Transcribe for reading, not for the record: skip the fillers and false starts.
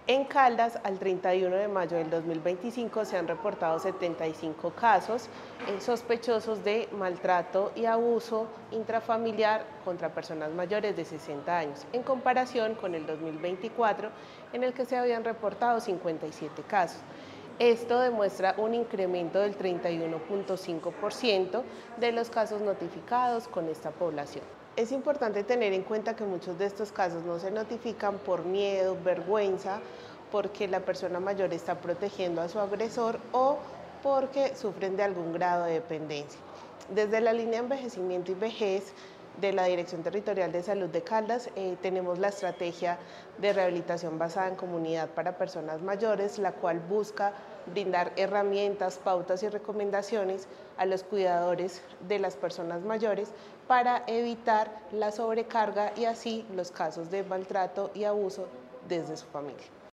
En Caldas, al 31 de mayo del 2025, se han reportado 75 casos sospechosos de maltrato y abuso intrafamiliar contra personas mayores de 60 años, en comparación con el 2024, en el que se habían reportado 57 casos. Esto demuestra un incremento del 31,5% de los casos notificados con esta población. Es importante tener en cuenta que muchos de estos casos no se notifican por miedo, vergüenza, porque la persona mayor está protegiendo a su agresor o porque sufren de algún grado de dependencia. Desde la línea de envejecimiento y vejez de la Dirección Territorial de Salud de Caldas, tenemos la estrategia de rehabilitación basada en comunidad para personas mayores, la cual busca brindar herramientas, pautas y recomendaciones a los cuidadores de las personas mayores para evitar la sobrecarga y así los casos de maltrato y abuso desde su familia.